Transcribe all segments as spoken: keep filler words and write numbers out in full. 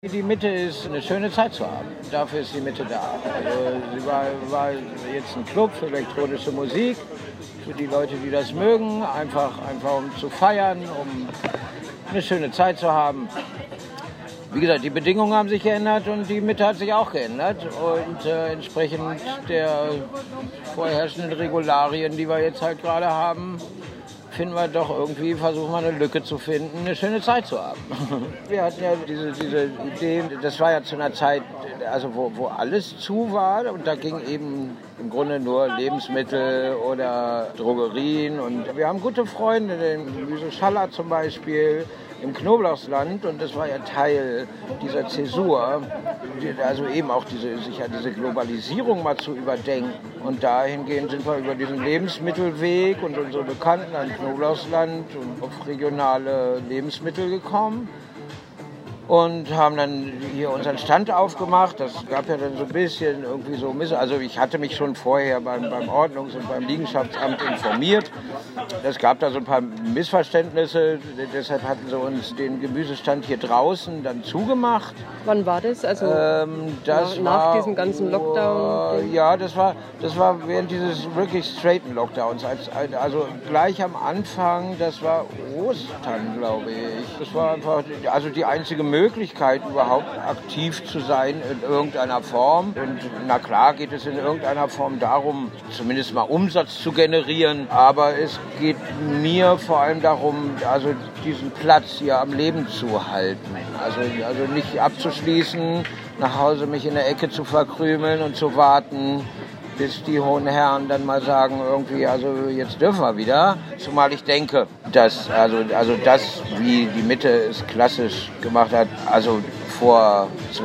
Die Mitte ist eine schöne Zeit zu haben. Dafür ist die Mitte da. Also sie war, war jetzt ein Club für elektronische Musik, für die Leute, die das mögen, einfach, einfach um zu feiern, um eine schöne Zeit zu haben. Wie gesagt, die Bedingungen haben sich geändert und die Mitte hat sich auch geändert. Und äh, entsprechend der vorherrschenden Regularien, die wir jetzt halt gerade haben, finden wir doch irgendwie, versuchen wir eine Lücke zu finden, eine schöne Zeit zu haben. Wir hatten ja diese, diese Idee, das war ja zu einer Zeit, also wo, wo alles zu war und da ging eben im Grunde nur Lebensmittel oder Drogerien und wir haben gute Freunde, den Gemüse Schaller zum Beispiel, im Knoblauchsland und das war ja Teil dieser Zäsur, also eben auch diese, sicher diese Globalisierung mal zu überdenken. Und dahingehend sind wir über diesen Lebensmittelweg und unsere Bekannten an Knoblauchsland und auf regionale Lebensmittel gekommen. Und haben dann hier unseren Stand aufgemacht. Das gab ja dann so ein bisschen irgendwie so Miss. Also ich hatte mich schon vorher beim, beim Ordnungs- und beim Liegenschaftsamt informiert. Es gab da so ein paar Missverständnisse. Deshalb hatten sie uns den Gemüsestand hier draußen dann zugemacht. Wann war das? Also ähm, das nach, nach war, diesem ganzen Lockdown? Uh, ja, das war, das war während dieses wirklich straighten Lockdowns. Also gleich am Anfang, das war Ostern, glaube ich. Das war einfach also die einzige Möglichkeit, Möglichkeit, überhaupt aktiv zu sein in irgendeiner Form. Und na klar geht es in irgendeiner Form darum, zumindest mal Umsatz zu generieren. Aber es geht mir vor allem darum, also diesen Platz hier am Leben zu halten. Also, also nicht abzuschließen, nach Hause mich in der Ecke zu verkrümeln und zu warten, bis die hohen Herren dann mal sagen, irgendwie, also jetzt dürfen wir wieder. Zumal ich denke, dass also, also das, wie die Mitte es klassisch gemacht hat, also vor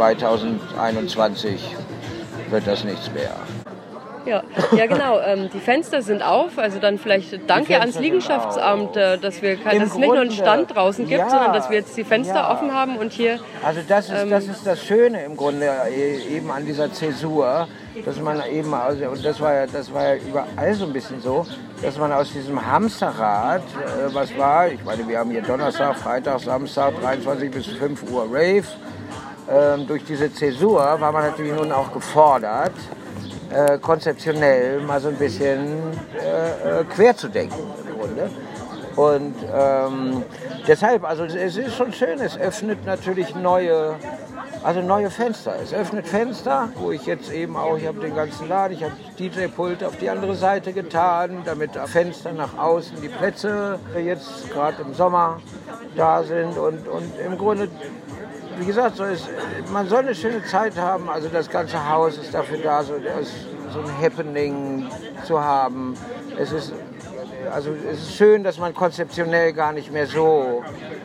zweitausendeinundzwanzig wird das nichts mehr. Ja, ja genau. Ähm, die Fenster sind auf. Also dann vielleicht danke ans Liegenschaftsamt, äh, dass, wir kein, dass es nicht nur einen Stand draußen gibt, ja, sondern dass wir jetzt die Fenster ja. offen haben und hier... Also das ist, ähm, das ist das Schöne im Grunde eben an dieser Zäsur, dass man eben, also, und das war, ja, das war ja überall so ein bisschen so, dass man aus diesem Hamsterrad, äh, was war, ich meine, wir haben hier Donnerstag, Freitag, Samstag, dreiundzwanzig bis fünf Uhr Rave, ähm, durch diese Zäsur war man natürlich nun auch gefordert, Äh, konzeptionell mal so ein bisschen äh, äh, quer zu denken im Grunde. Und ähm, deshalb, also es ist schon schön, es öffnet natürlich neue, also neue Fenster. Es öffnet Fenster, wo ich jetzt eben auch, ich habe den ganzen Laden, ich habe das D J-Pult auf die andere Seite getan, damit Fenster nach außen die Plätze jetzt gerade im Sommer da sind und, und im Grunde, wie gesagt, so ist, man soll eine schöne Zeit haben, also das ganze Haus ist dafür da, so, so ein Happening zu haben. Es ist, also es ist schön, dass man konzeptionell gar nicht mehr so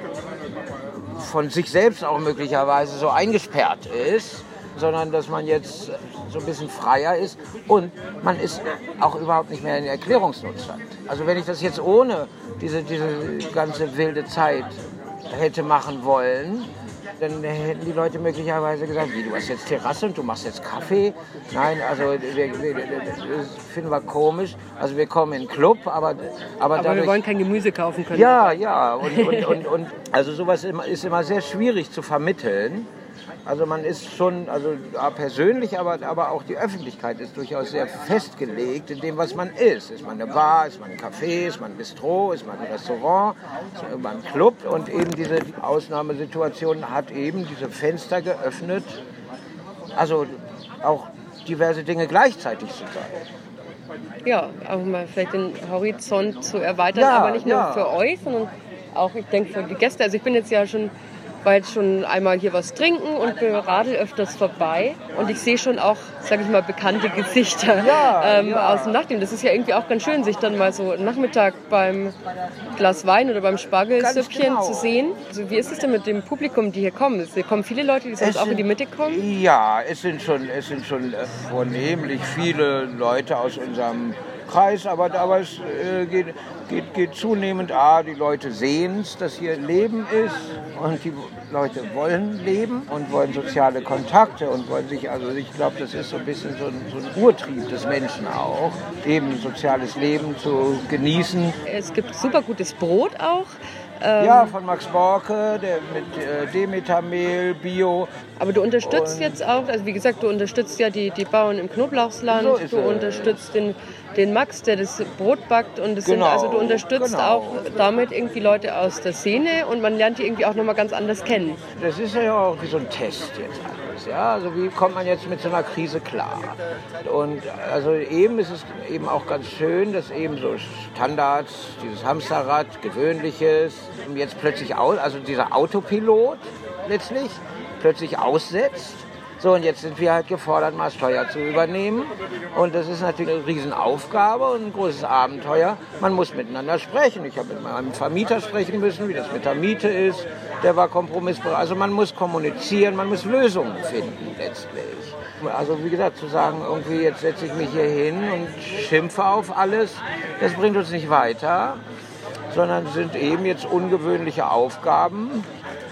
von sich selbst auch möglicherweise so eingesperrt ist, sondern dass man jetzt so ein bisschen freier ist und man ist auch überhaupt nicht mehr in Erklärungsnotstand. Also wenn ich das jetzt ohne diese, diese ganze wilde Zeit hätte machen wollen, dann hätten die Leute möglicherweise gesagt, wie, du hast jetzt Terrasse und du machst jetzt Kaffee. Nein, also wir, wir, das finden wir komisch. Also wir kommen in den Club, aber... Aber, aber dadurch, wir wollen kein Gemüse kaufen können. Ja, ja. Und, und, und, und also sowas ist immer sehr schwierig zu vermitteln. Also man ist schon, also persönlich, aber, aber auch die Öffentlichkeit ist durchaus sehr festgelegt in dem, was man ist. Ist man eine Bar, ist man ein Café, ist man ein Bistro, ist man ein Restaurant, ist man ein Club. Und eben diese Ausnahmesituation hat eben diese Fenster geöffnet, also auch diverse Dinge gleichzeitig zu sein. Ja, auch mal vielleicht den Horizont zu erweitern, ja, aber nicht nur ja. für euch, sondern auch, ich denke, für die Gäste. Also ich bin jetzt ja schon... war jetzt schon einmal hier was trinken und radel öfters vorbei. Und ich sehe schon auch, sage ich mal, bekannte Gesichter ja, ähm, ja. aus dem Nachtleben. Das ist ja irgendwie auch ganz schön, sich dann mal so Nachmittag beim Glas Wein oder beim Spargelsüppchen genau. zu sehen. Also wie ist es denn mit dem Publikum, die hier kommen? Es kommen viele Leute, die sonst auch in die Mitte kommen? Ja, es sind schon, es sind schon äh, vornehmlich viele Leute aus unserem Kreis, aber, aber es äh, geht, geht, geht zunehmend, ah, die Leute sehen es, dass hier Leben ist und die Leute wollen leben und wollen soziale Kontakte und wollen sich, also ich glaube, das ist so ein bisschen so ein, so ein Urtrieb des Menschen auch, eben soziales Leben zu genießen. Es gibt super gutes Brot auch. Ähm, ja, von Max Borke, der mit äh, Demetermehl, Bio. Aber du unterstützt und jetzt auch, also wie gesagt, du unterstützt ja die, die Bauern im Knoblauchsland, so du es. unterstützt den, den Max, der das Brot backt und das Genau, sind, also du unterstützt genau. auch damit irgendwie Leute aus der Szene und man lernt die irgendwie auch nochmal ganz anders kennen. Das ist ja auch wie so ein Test jetzt alles, ja, also wie kommt man jetzt mit so einer Krise klar? Und also eben ist es eben auch ganz schön, dass eben so Standards, dieses Hamsterrad, Gewöhnliches, jetzt plötzlich aus, also dieser Autopilot letztlich plötzlich aussetzt. So, und jetzt sind wir halt gefordert, mal Steuer zu übernehmen. Und das ist natürlich eine Riesenaufgabe und ein großes Abenteuer. Man muss miteinander sprechen. Ich habe mit meinem Vermieter sprechen müssen, wie das mit der Miete ist. Der war kompromissbereit. Also man muss kommunizieren, man muss Lösungen finden letztlich. Also wie gesagt, zu sagen, irgendwie jetzt setze ich mich hier hin und schimpfe auf alles, das bringt uns nicht weiter. Sondern sind eben jetzt ungewöhnliche Aufgaben,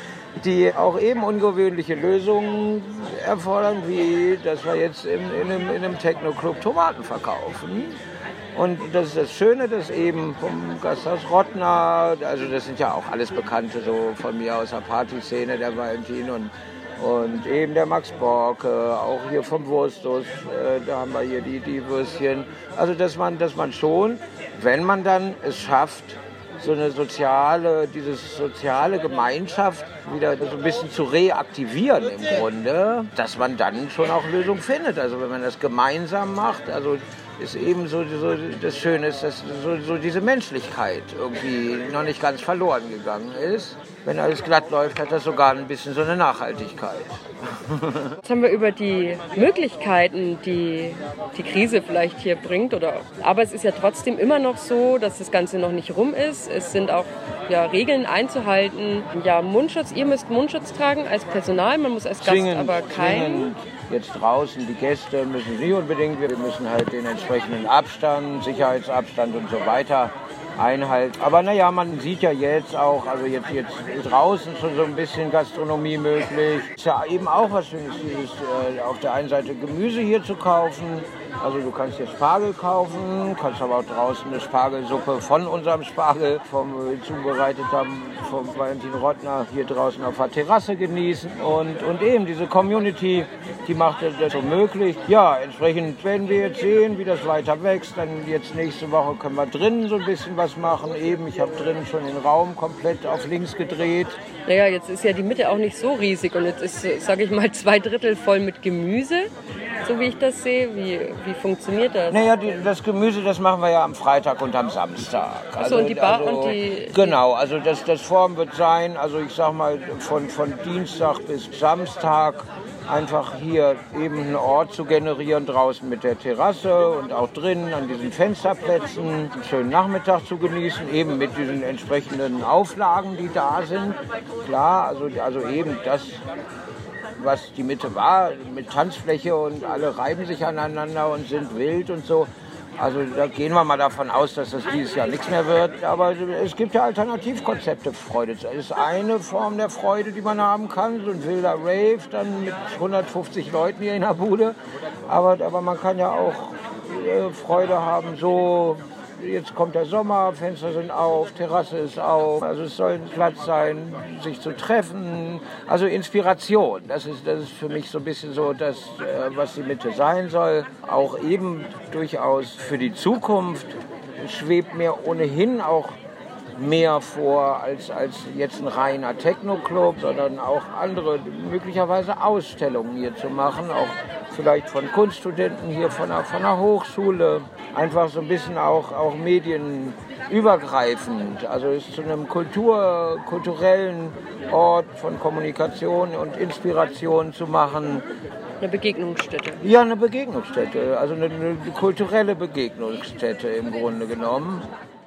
die auch eben ungewöhnliche Lösungen erfordern, wie dass wir jetzt in, in einem, in einem Techno-Club Tomaten verkaufen. Und das ist das Schöne, dass eben vom Gasthaus Rottner, also das sind ja auch alles Bekannte so von mir aus der Partyszene, der Valentin und, und eben der Max Borke, auch hier vom Wurstus, äh, da haben wir hier die, die Würstchen. Also dass man, dass man schon, wenn man dann es schafft, so eine soziale, diese soziale Gemeinschaft wieder so ein bisschen zu reaktivieren im Grunde, dass man dann schon auch Lösungen findet. Also wenn man das gemeinsam macht, also ist eben so, so das Schöne ist, dass so, so diese Menschlichkeit irgendwie noch nicht ganz verloren gegangen ist. Wenn alles glatt läuft, hat das sogar ein bisschen so eine Nachhaltigkeit. Jetzt haben wir über die Möglichkeiten, die die Krise vielleicht hier bringt. Oder, aber es ist ja trotzdem immer noch so, dass das Ganze noch nicht rum ist. Es sind auch ja, Regeln einzuhalten. Ja, Mundschutz, ihr müsst Mundschutz tragen als Personal, man muss als Gast zwingend, aber kein. Zwingend. Jetzt draußen, die Gäste müssen nicht unbedingt, wir müssen halt den entsprechenden Abstand, Sicherheitsabstand und so weiter einhalten. Aber naja, man sieht ja jetzt auch, also jetzt, jetzt draußen schon so ein bisschen Gastronomie möglich. Ist ja eben auch was Schönes, dieses äh, auf der einen Seite Gemüse hier zu kaufen. Also du kannst hier Spargel kaufen, kannst aber auch draußen eine Spargelsuppe von unserem Spargel, vom äh, zubereitet haben, vom Valentin Rottner, hier draußen auf der Terrasse genießen. Und, und eben diese Community, die macht das so möglich. Ja, entsprechend werden wir jetzt sehen, wie das weiter wächst. Dann jetzt nächste Woche können wir drinnen so ein bisschen was machen. Eben, ich habe drinnen schon den Raum komplett auf links gedreht. Naja, jetzt ist ja die Mitte auch nicht so riesig und jetzt ist, sage ich mal, zwei Drittel voll mit Gemüse, so wie ich das sehe. Wie, wie funktioniert das? Naja, die, das Gemüse, das machen wir ja am Freitag und am Samstag. Also, Achso, und die Bar also, und die... Genau, also das, das Form wird sein, also ich sag mal, von, von Dienstag bis Samstag einfach hier eben einen Ort zu generieren, draußen mit der Terrasse und auch drinnen an diesen Fensterplätzen, einen schönen Nachmittag zu genießen, eben mit diesen entsprechenden Auflagen, die da sind. Klar, also, also eben das, was die Mitte war, mit Tanzfläche und alle reiben sich aneinander und sind wild und so. Also da gehen wir mal davon aus, dass das dieses Jahr nichts mehr wird. Aber es gibt ja Alternativkonzepte, Freude. Das ist eine Form der Freude, die man haben kann. So ein wilder Rave, dann mit hundertfünfzig Leuten hier in der Bude. Aber, aber man kann ja auch äh, Freude haben, so... Jetzt kommt der Sommer, Fenster sind auf, Terrasse ist auf. Also es soll ein Platz sein, sich zu treffen. Also Inspiration, das ist, das ist für mich so ein bisschen so das, was die Mitte sein soll. Auch eben durchaus für die Zukunft schwebt mir ohnehin auch mehr vor als, als jetzt ein reiner Techno-Club, sondern auch andere, möglicherweise Ausstellungen hier zu machen, auch vielleicht von Kunststudenten hier von der, von der Hochschule, einfach so ein bisschen auch, auch medienübergreifend, also es zu einem Kultur, kulturellen Ort von Kommunikation und Inspiration zu machen. Eine Begegnungsstätte. Ja, eine Begegnungsstätte, also eine, eine kulturelle Begegnungsstätte im Grunde genommen.